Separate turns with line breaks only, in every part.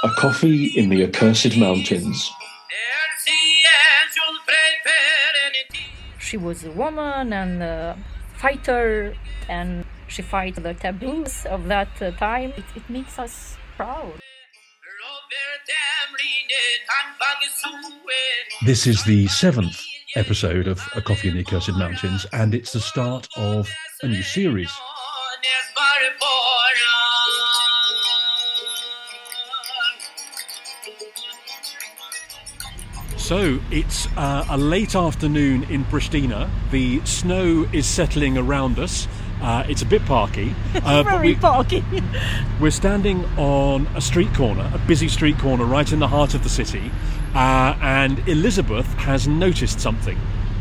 A Coffee in the Accursed Mountains.
She was a woman and a fighter, and she fights the taboos of that time. It makes us proud.
This is the 7th episode of A Coffee in the Accursed Mountains, and it's the start of a new series. So it's a late afternoon in Pristina. The snow is settling around us. It's a bit parky.
Very parky.
We're standing on a street corner, a busy street corner right in the heart of the city, and Elizabeth has noticed something.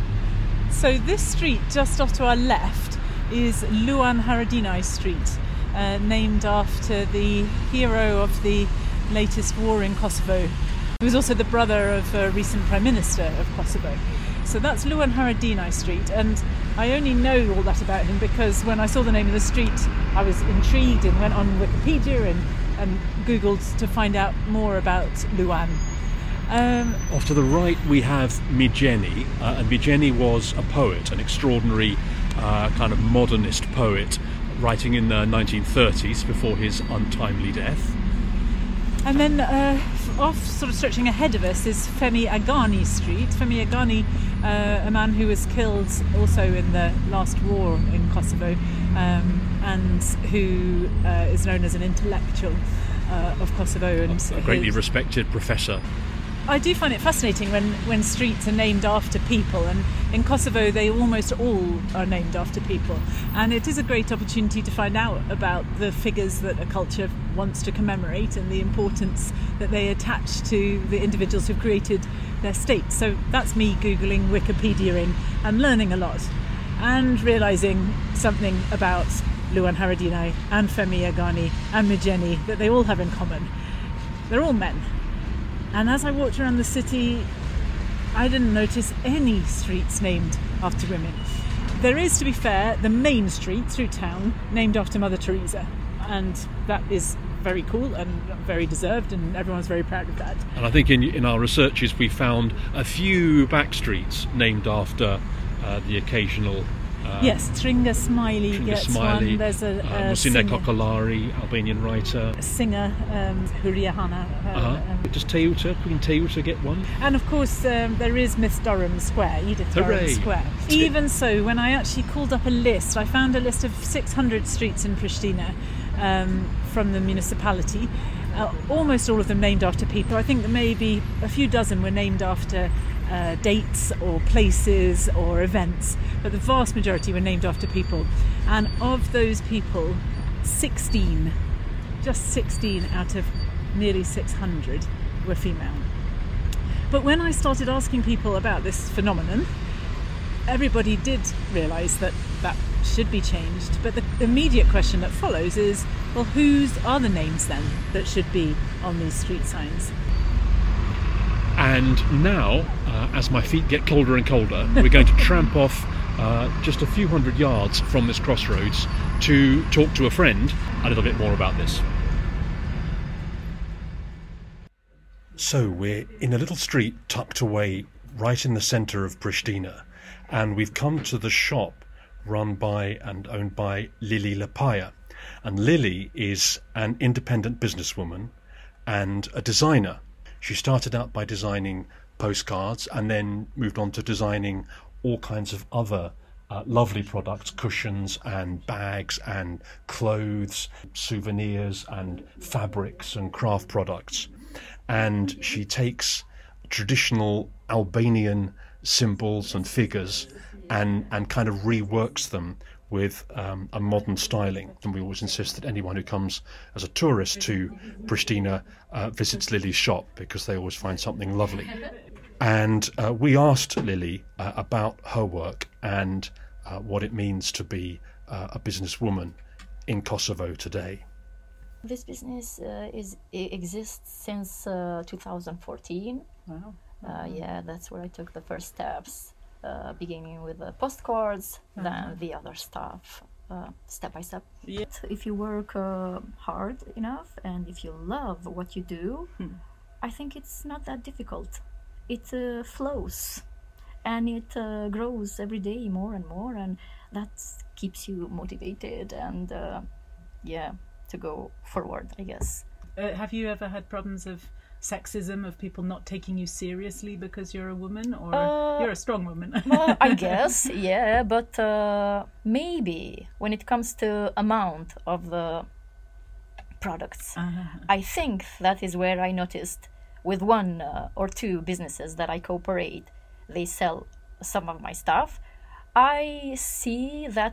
So this street just off to our left is Luan Haradinaj Street, named after the hero of the latest war in Kosovo. He was also the brother of a recent Prime Minister of Kosovo. So that's Luan Haradinaj Street, and I only know all that about him because when I saw the name of the street, I was intrigued and went on Wikipedia and Googled to find out more about Luan.
Off to the right we have Mijeni, and Mijeni was a poet, an extraordinary kind of modernist poet, writing in the 1930s before his untimely death.
And then off, sort of stretching ahead of us, is Femi Agani Street. Femi Agani, a man who was killed also in the last war in Kosovo, and who is known as an intellectual of Kosovo. And
a greatly respected professor.
I do find it fascinating when streets are named after people, and in Kosovo they almost all are named after people, and it is a great opportunity to find out about the figures that a culture wants to commemorate and the importance that they attach to the individuals who've created their state. So that's me Googling, Wikipediaing and learning a lot, and realising something about Luan Haradinaj and Femi Agani and Mijeni that they all have in common. They're all men. And as I walked around the city, I didn't notice any streets named after women. There is, to be fair, the main street through town named after Mother Teresa, and that is very cool and very deserved, and everyone's very proud of that.
And I think in our researches we found a few back streets named after the occasional...
yes, Tringa Smiley gets one. There's a
Musine Kokolari, Albanian writer.
A singer, Huria Hana.
Does Queen Teuta get one?
And of course there is Miss Durham Square, Edith Durham Square. Even so, when I actually called up a list, I found a list of 600 streets in Pristina from the municipality. Almost all of them named after people. I think that maybe a few dozen were named after dates or places or events, but the vast majority were named after people. And of those people, 16 out of nearly 600 were female. But when I started asking people about this phenomenon, everybody did realise that should be changed. But the immediate question that follows is, well, whose are the names then that should be on these street signs?
And now, as my feet get colder and colder, we're going to tramp off just a few hundred yards from this crossroads to talk to a friend a little bit more about this. So we're in a little street tucked away right in the centre of Pristina, and we've come to the shop run by and owned by Lili Lapaya. And Lili is an independent businesswoman and a designer. She started out by designing postcards and then moved on to designing all kinds of other lovely products, cushions and bags and clothes, souvenirs and fabrics and craft products. And she takes traditional Albanian symbols and figures and kind of reworks them with a modern styling. And we always insist that anyone who comes as a tourist to Pristina visits Lili's shop, because they always find something lovely. And we asked Lili about her work and what it means to be a businesswoman in Kosovo today.
This business exists since 2014.
Wow.
Yeah, that's where I took the first steps, beginning with the postcards, then the other stuff. step by step.
Yeah.
If you work hard enough and if you love what you do, I think it's not that difficult. It flows and it grows every day more and more, and that keeps you motivated and to go forward, I guess.
Have you ever had problems of sexism, of people not taking you seriously because you're a woman, or you're a strong woman?
I guess, yeah, but maybe when it comes to amount of the products, I think that is where I noticed with one or two businesses that I cooperate, they sell some of my stuff. I see that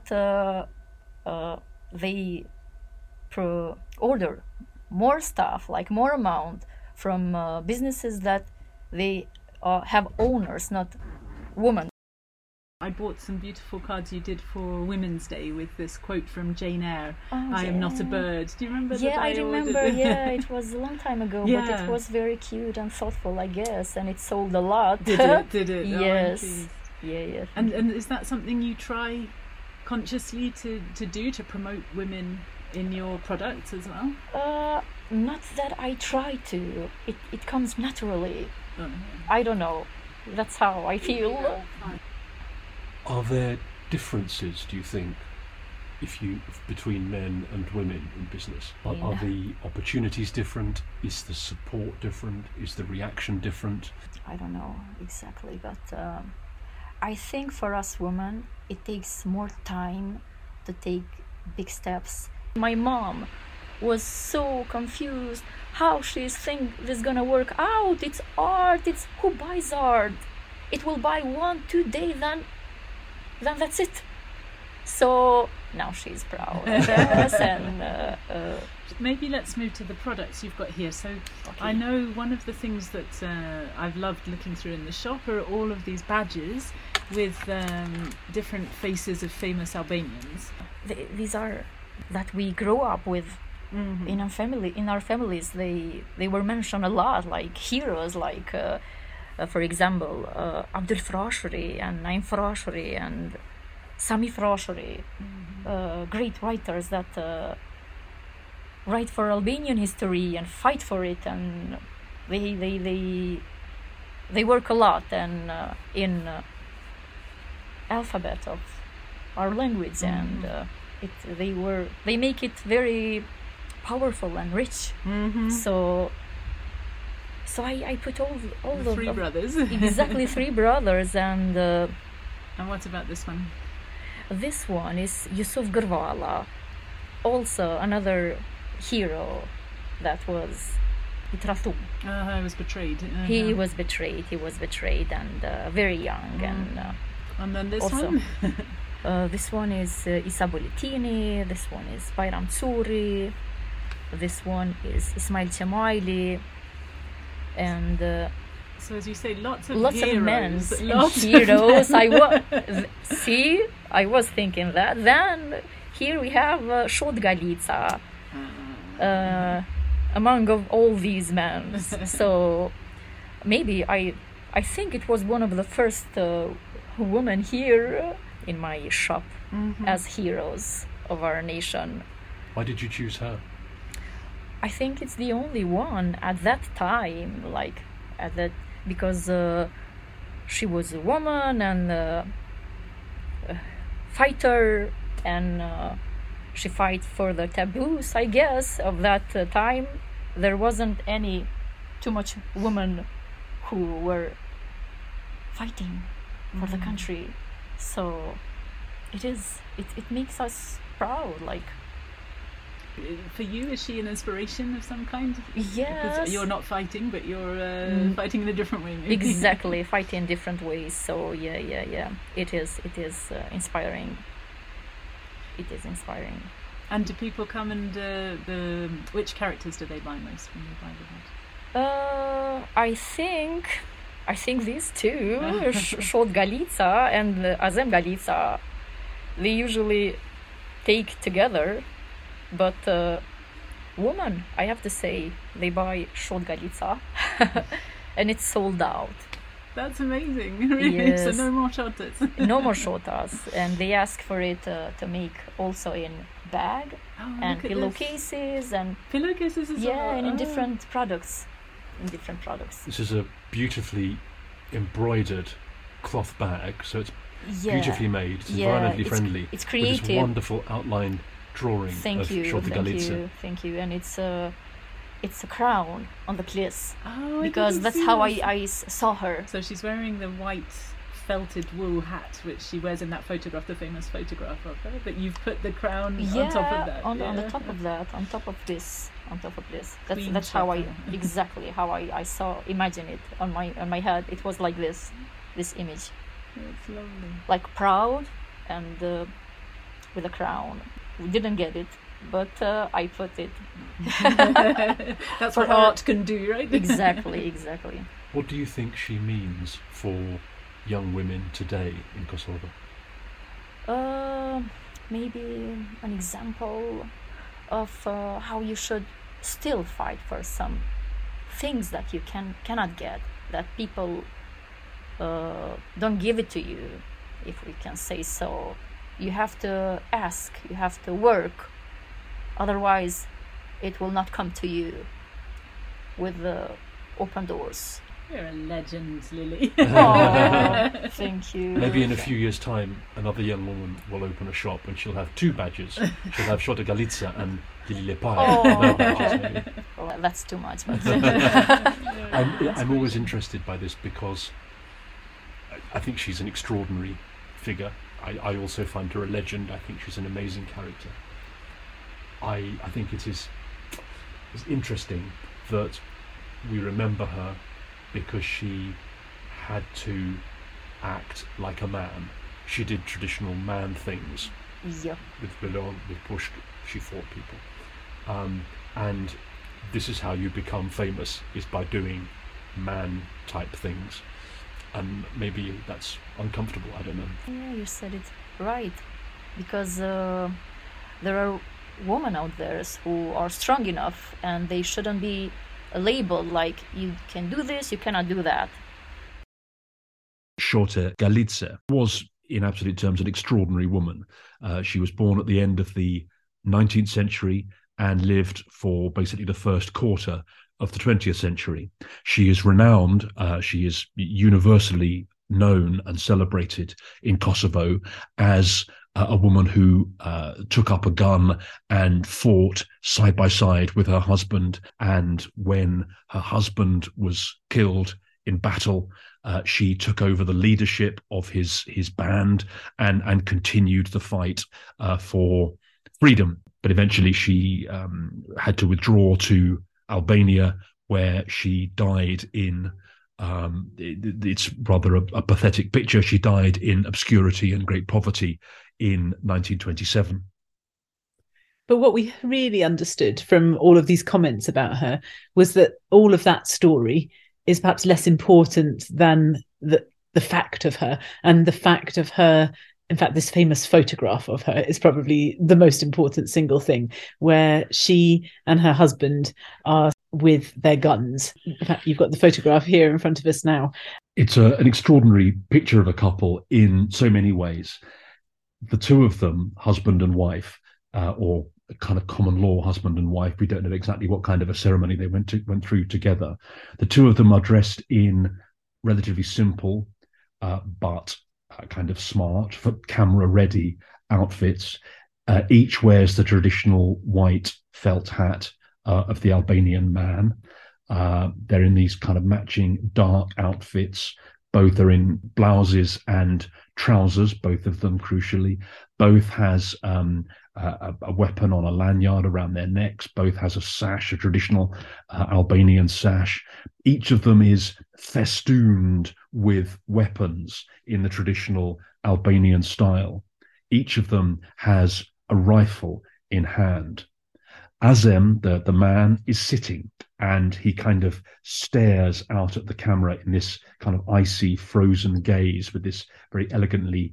they order more stuff, like more amount, from businesses that they have owners, not women.
I bought some beautiful cards you did for Women's Day with this quote from Jane Eyre, I am not a bird. Do you remember that?
Yeah, I remember. Yeah, it was a long time ago,
Yeah.
but it was very cute and thoughtful, I guess, and it sold a lot.
Did it? Did it?
Yes.
Oh,
yeah.
and is that something you try consciously to do, to promote women in your products as well?
Not that I try to. It comes naturally. I don't know. That's how I feel.
Are there differences, do you think, between men and women in business? Are the opportunities different? Is the support different? Is the reaction different?
I don't know exactly, but I think for us women, it takes more time to take big steps. My mom was so confused how she's think this gonna work out. It's art. It's who buys art? It will buy 1-2 days, then that's it. So now she's proud of us, and
maybe let's move to the products you've got here. So
okay.
I know one of the things that I've loved looking through in the shop are all of these badges with different faces of famous Albanians.
These are that we grow up with. Mm-hmm. In our families, they were mentioned a lot, like heroes, like for example, Abdul Frasheri and Naim Frasheri and Sami Frasheri, great writers that write for Albanian history and fight for it, and they work a lot and in alphabet of our language, and they make it very powerful and rich. So I put all
the
of
three brothers.
Exactly, 3 brothers. And
what about this one?
This one is Yusuf Gurvala, also another hero that was Itratum.
He was betrayed.
He was betrayed and very young.
And then this
also,
one?
This one is Isa Bolitini. This one is Bayram Tsuri. This one is Ismail Chemaili. And
so, as you say, lots of
men
lots
heroes. I was thinking that. Then here we have Shod Galica among of all these men. So maybe I think it was one of the first women here in my shop as heroes of our nation.
Why did you choose her?
I think it's the only one at that time, because she was a woman and a fighter, and she fight for the taboos, I guess, of that time. There wasn't too much women who were fighting for the country. So it makes us proud,
For you, is she an inspiration of some kind?
Yes.
Because you're not fighting, but you're fighting in a different way, maybe.
Exactly, fighting in different ways. So yeah. It is inspiring. It is inspiring.
And do people come and which characters do they buy most when they buy the badge?
I think these two, Shod Galica and Azem Galica, they usually take together. But women, I have to say, they buy Shod Galica and it's sold out.
That's amazing. Really.
Yes.
So no more shotas.
No more shotas, and they ask for it to make also in bag and pillowcases and
pillowcases as well.
Yeah, and in different products.
This is a beautifully embroidered cloth bag, so it's beautifully made. It's environmentally friendly.
It's creative.
With this wonderful outline drawing of Shorta Galica.
Thank you. And it's a crown on the cliss.
Oh,
because that's how I saw her.
So she's wearing the white felted wool hat, which she wears in that photograph, the famous photograph of her. But you've put the crown on top of that.
On the top of that, on top of this. That's how exactly how I imagine it on my head. It was like this image.
It's lovely.
Like proud and with a crown. We didn't get it, but I put it.
That's what art can do, right?
Exactly.
What do you think she means for young women today in Kosovo?
Maybe an example of how you should still fight for some things that you cannot get, that people don't give it to you, if we can say so. You have to ask, you have to work, otherwise it will not come to you with open doors.
You're a legend, Lily.
Oh, thank you.
Maybe in a few years' time, another young woman will open a shop and she'll have two badges. She'll have Shorta Galica and Lili Lepaja. No badges, maybe.
Well, that's too much. But
I'm always interested by this because I think she's an extraordinary figure. I also find her a legend. I think she's an amazing character. I think it's interesting that we remember her because she had to act like a man. She did traditional man things.
Yeah.
With Belon, with Pushk, she fought people. And this is how you become famous, is by doing man-type things. And maybe that's uncomfortable, I don't know.
Yeah, you said it right. Because there are women out there who are strong enough and they shouldn't be labeled like you can do this, you cannot do that.
Shorta Galica was, in absolute terms, an extraordinary woman. She was born at the end of the 19th century and lived for basically the first quarter of the 20th century. She is renowned, she is universally known and celebrated in Kosovo as a woman who took up a gun and fought side by side with her husband. And when her husband was killed in battle, she took over the leadership of his band and continued the fight for freedom. But eventually she had to withdraw to Albania, where she died in it's rather a pathetic picture. She died in obscurity and great poverty in 1927.
But what we really understood from all of these comments about her was that all of that story is perhaps less important than the fact of her. And the fact of her, in fact, this famous photograph of her is probably the most important single thing, where she and her husband are with their guns. In fact, you've got the photograph here in front of us now.
It's an extraordinary picture of a couple in so many ways. The two of them, husband and wife, or a kind of common law husband and wife, we don't know exactly what kind of a ceremony they went through together. The two of them are dressed in relatively simple but kind of smart, for camera-ready outfits. Each wears the traditional white felt hat of the Albanian man. They're in these kind of matching dark outfits. Both are in blouses and trousers, both of them crucially. Both has a weapon on a lanyard around their necks. Both has a sash, a traditional Albanian sash. Each of them is festooned with weapons in the traditional Albanian style. Each of them has a rifle in hand. Azem, the man, is sitting, and he kind of stares out at the camera in this kind of icy, frozen gaze with this very elegantly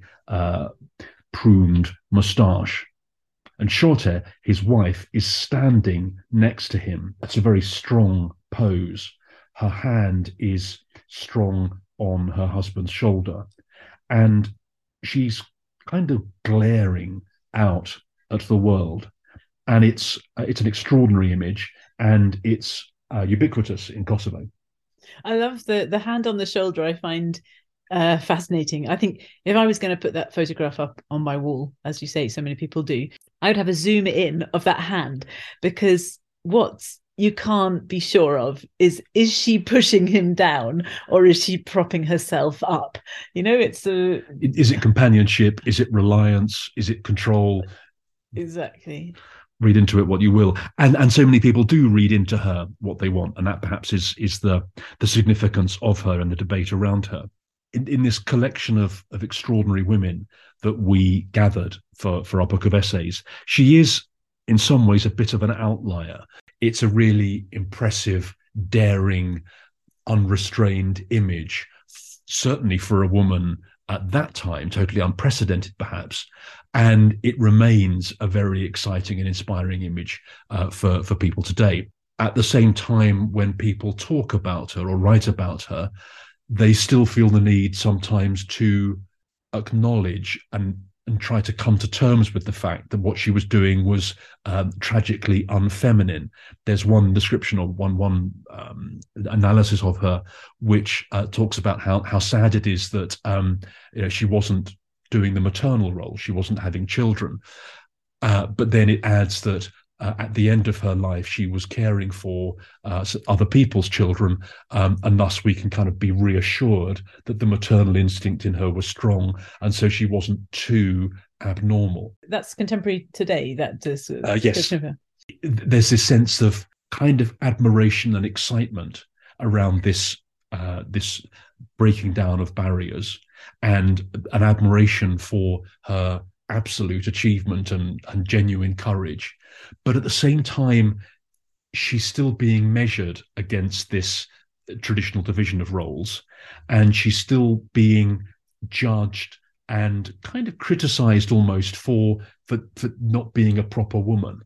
pruned moustache. And Shorta, his wife, is standing next to him. It's a very strong pose. Her hand is strong on her husband's shoulder, and she's kind of glaring out at the world. And it's an extraordinary image, and it's ubiquitous in Kosovo.
I love the hand on the shoulder. I find fascinating. I think if I was going to put that photograph up on my wall, as you say, so many people do, I would have a zoom in of that hand, because what you can't be sure of is she pushing him down or is she propping herself up? Is
it companionship? Is it reliance? Is it control?
Exactly.
Read into it what you will, and so many people do read into her what they want, and that perhaps is the significance of her and the debate around her. In this collection of extraordinary women that we gathered for our book of essays, she is in some ways a bit of an outlier. It's a really impressive, daring, unrestrained image, certainly for a woman at that time, totally unprecedented perhaps, and it remains a very exciting and inspiring image for people today. At the same time, when people talk about her or write about her, they still feel the need sometimes to acknowledge and try to come to terms with the fact that what she was doing was tragically unfeminine. There's one description or one analysis of her which talks about how sad it is that she wasn't doing the maternal role, she wasn't having children, but then it adds that at the end of her life she was caring for other people's children, and thus we can kind of be reassured that the maternal instinct in her was strong, and so she wasn't too abnormal.
That's contemporary today, that
yes. There's this sense of kind of admiration and excitement around this breaking down of barriers, and an admiration for her absolute achievement and genuine courage. But at the same time, she's still being measured against this traditional division of roles, and she's still being judged and kind of criticized almost for not being a proper woman.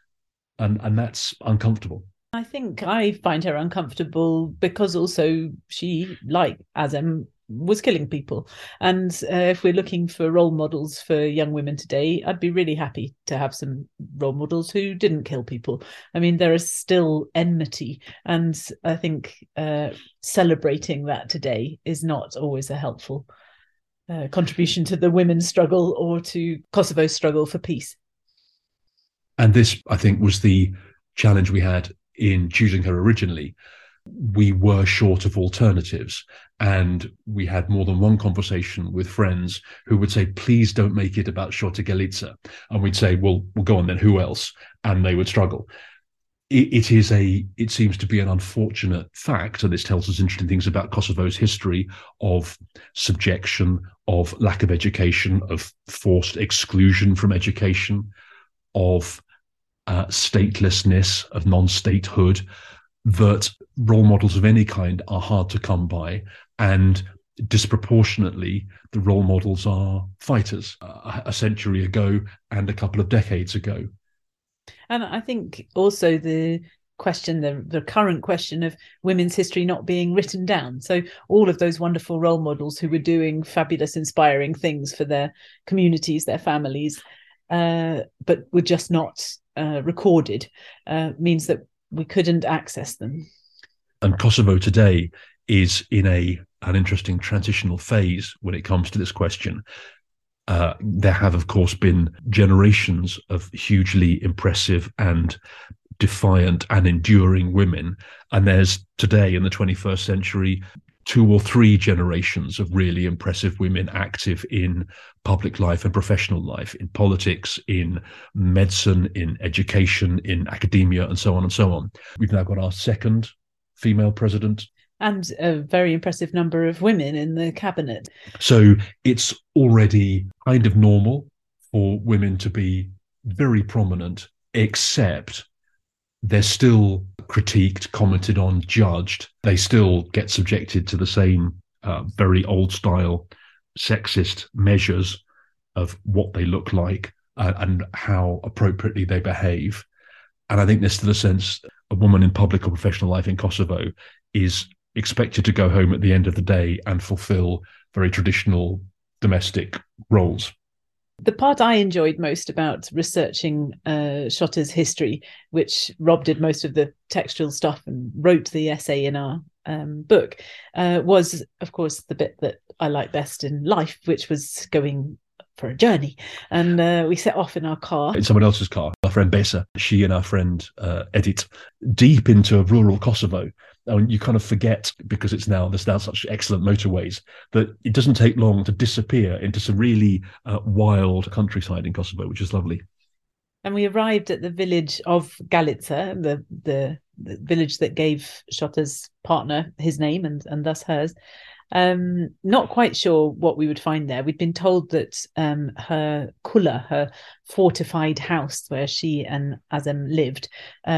And that's uncomfortable.
I think I find her uncomfortable because also she, like Azem, was killing people. And if we're looking for role models for young women today, I'd be really happy to have some role models who didn't kill people. I mean, there is still enmity, and I think celebrating that today is not always a helpful contribution to the women's struggle or to Kosovo's struggle for peace.
And this, I think, was the challenge we had in choosing her originally. We were short of alternatives, and we had more than one conversation with friends who would say, please don't make it about Shota Galica. And we'd say, well, go on then, who else? And they would struggle. It seems to be an unfortunate fact, and this tells us interesting things about Kosovo's history of subjection, of lack of education, of forced exclusion from education, of statelessness, of non-statehood, that role models of any kind are hard to come by, and disproportionately the role models are fighters a century ago and a couple of decades ago.
And I think also the question, the current question of women's history not being written down. So all of those wonderful role models who were doing fabulous, inspiring things for their communities, their families, but were just not recorded, means that we couldn't access them.
And Kosovo today is in an interesting transitional phase when it comes to this question. There have, of course, been generations of hugely impressive and defiant and enduring women. And there's today in the 21st century 2 or 3 generations of really impressive women active in public life and professional life, in politics, in medicine, in education, in academia, and so on and so on. We've now got our second female president.
And a very impressive number of women in the cabinet.
So it's already kind of normal for women to be very prominent, except they're still critiqued, commented on, judged. They still get subjected to the same very old-style sexist measures of what they look like and how appropriately they behave. And I think there's still a sense a woman in public or professional life in Kosovo is expected to go home at the end of the day and fulfill very traditional domestic roles.
The part I enjoyed most about researching Schotta's history, which Rob did most of the textual stuff and wrote the essay in our book, was, of course, the bit that I like best in life, which was going for a journey. And we set off in our car.
In someone else's car, our friend Besa, she and our friend Edith, deep into rural Kosovo. And you kind of forget, because there's now such excellent motorways, that it doesn't take long to disappear into some really wild countryside in Kosovo, which is lovely.
And we arrived at the village of Galica, the village that gave Schotta's partner his name and thus hers. Not quite sure what we would find there. We'd been told that her kula, her fortified house where she and Azem lived,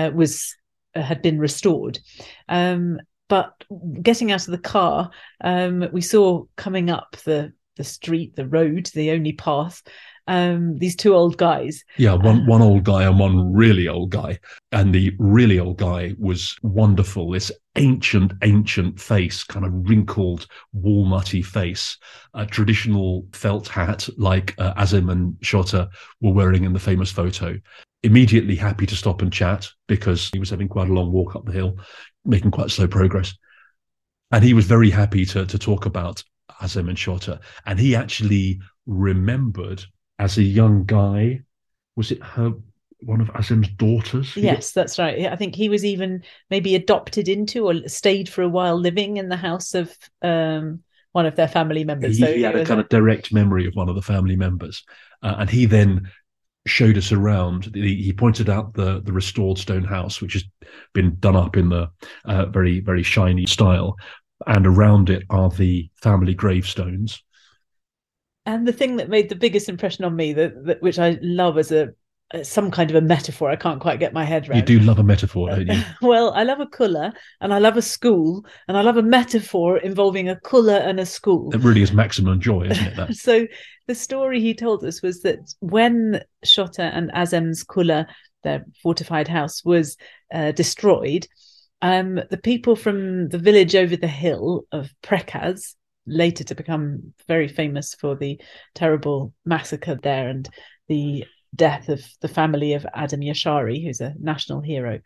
had been restored. But getting out of the car, we saw coming up the street, the road, the only path, these two old guys.
Yeah, one old guy and one really old guy. And the really old guy was wonderful. This ancient face, kind of wrinkled, walnutty face, a traditional felt hat like Azem and Schotta were wearing in the famous photo. Immediately happy to stop and chat because he was having quite a long walk up the hill, making quite slow progress. And he was very happy to talk about Azem and Schotta. And he actually remembered, as a young guy, was it one of Azem's daughters?
Yes, that's right. I think he was even maybe adopted into or stayed for a while living in the house of one of their family members.
He had a kind of direct memory of one of the family members. And he then showed us around. He pointed out the restored stone house, which has been done up in the very, very shiny style. And around it are the family gravestones.
And the thing that made the biggest impression on me, that which I love as some kind of a metaphor, I can't quite get my head around.
You do love a metaphor, don't you?
Well, I love a kula and I love a school and I love a metaphor involving a kula and a school.
It really is maximum joy, isn't it? That?
So the story he told us was that when Schotta and Azem's kula, their fortified house, was destroyed, the people from the village over the hill of Prekaz, later to become very famous for the terrible massacre there and the death of the family of Adem Yashari, who's a national hero.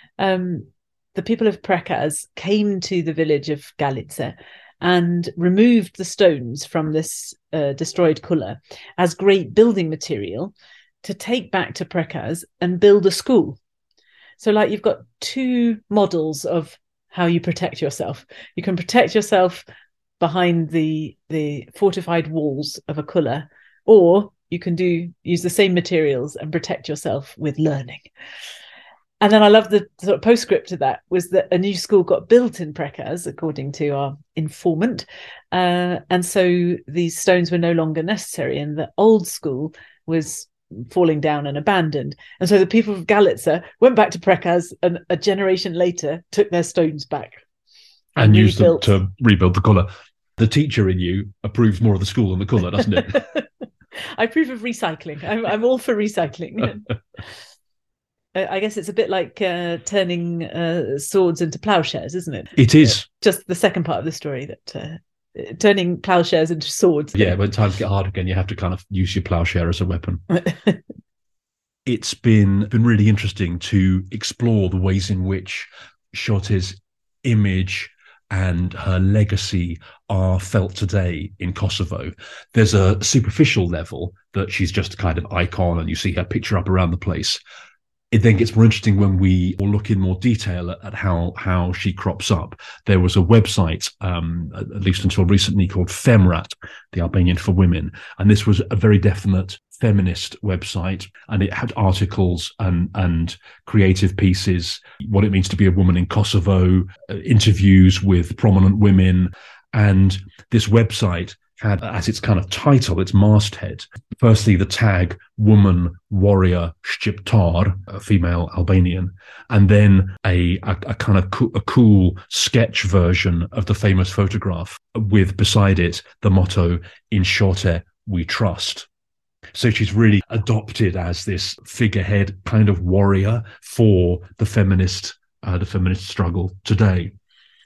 The people of Prekaz came to the village of Galica and removed the stones from this destroyed kula as great building material to take back to Prekaz and build a school. So like you've got two models of how you protect yourself. You can protect yourself behind the fortified walls of a kula, or you can use the same materials and protect yourself with learning. And then I love the sort of postscript to that was that a new school got built in Prekaz, according to our informant. And so these stones were no longer necessary and the old school was falling down and abandoned. And so the people of Galica went back to Prekaz and a generation later took their stones back.
And used them to rebuild the kula. The teacher in you approves more of the school than the kula, doesn't it?
I approve of recycling. I'm all for recycling. I guess it's a bit like turning swords into ploughshares, isn't it?
It is.
Just the second part of the story, that turning ploughshares into swords.
Yeah, when times get hard again, you have to kind of use your ploughshare as a weapon. It's been really interesting to explore the ways in which Schotta's image and her legacy are felt today in Kosovo. There's a superficial level that she's just a kind of icon and you see her picture up around the place. It then gets more interesting when we look in more detail at how she crops up. There was a website, at least until recently, called Femrat, the Albanian for women. And this was a very definite feminist website. And it had articles and creative pieces, what it means to be a woman in Kosovo, interviews with prominent women. And this website had as its kind of title, its masthead, firstly the tag woman warrior Shqiptar, a female Albanian, and then a kind of a cool sketch version of the famous photograph with beside it the motto, "In Schotta we trust." So she's really adopted as this figurehead kind of warrior for the feminist struggle today.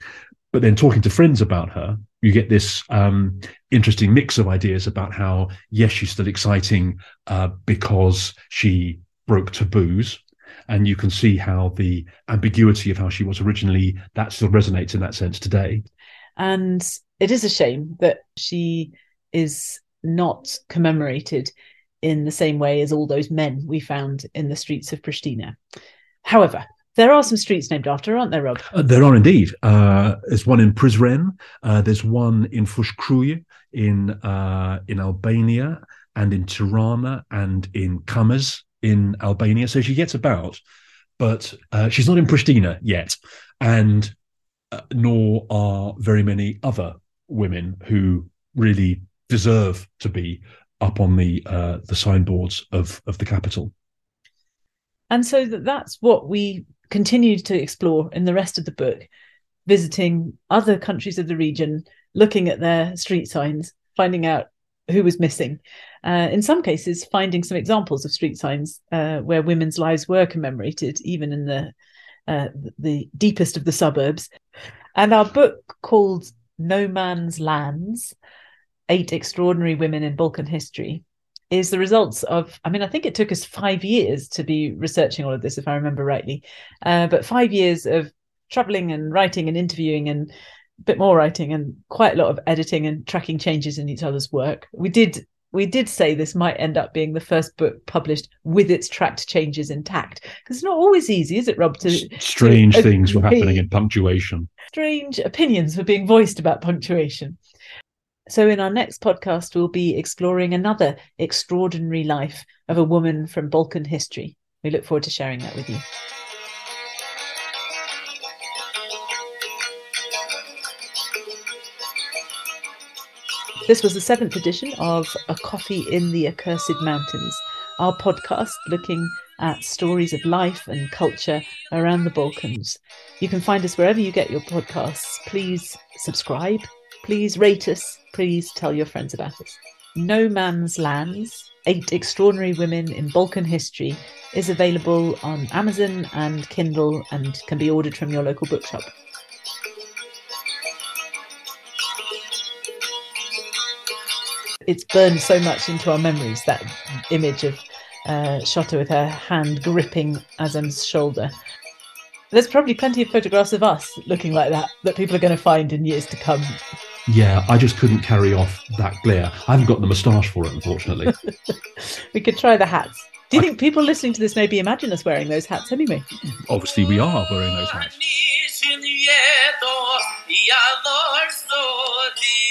But then talking to friends about her, you get this interesting mix of ideas about how, yes, she's still exciting because she broke taboos. And you can see how the ambiguity of how she was originally, that still resonates in that sense today.
And it is a shame that she is not commemorated in the same way as all those men we found in the streets of Pristina. However, there are some streets named after her, aren't there, Rob?
There are indeed. There's one in Prizren. There's one in Fushkruye in Albania, and in Tirana, and in Kamaz in Albania. So she gets about, but she's not in Pristina yet, and nor are very many other women who really deserve to be up on the signboards of the capital.
And so that's what we continued to explore in the rest of the book, visiting other countries of the region, looking at their street signs, finding out who was missing. In some cases, finding some examples of street signs where women's lives were commemorated, even in the deepest of the suburbs. And our book, called No Man's Lands, 8 Extraordinary Women in Balkan History, is the results of, I think it took us 5 years to be researching all of this, if I remember rightly, but 5 years of traveling and writing and interviewing and a bit more writing and quite a lot of editing and tracking changes in each other's work. We did say this might end up being the first book published with its tracked changes intact, because it's not always easy, is it, Rob?
Strange things were happening in punctuation.
Strange opinions were being voiced about punctuation. So in our next podcast, we'll be exploring another extraordinary life of a woman from Balkan history. We look forward to sharing that with you. This was the 7th edition of A Coffee in the Accursed Mountains, our podcast looking at stories of life and culture around the Balkans. You can find us wherever you get your podcasts. Please subscribe. Please rate us. Please tell your friends about us. No Man's Lands, 8 Extraordinary Women in Balkan History, is available on Amazon and Kindle and can be ordered from your local bookshop. It's burned so much into our memories, that image of Shota with her hand gripping Azem's shoulder. There's probably plenty of photographs of us looking like that people are going to find in years to come.
Yeah, I just couldn't carry off that glare. I haven't got the moustache for it, unfortunately.
We could try the hats. Do you think people listening to this maybe imagine us wearing those hats anyway?
Obviously, we are wearing those hats.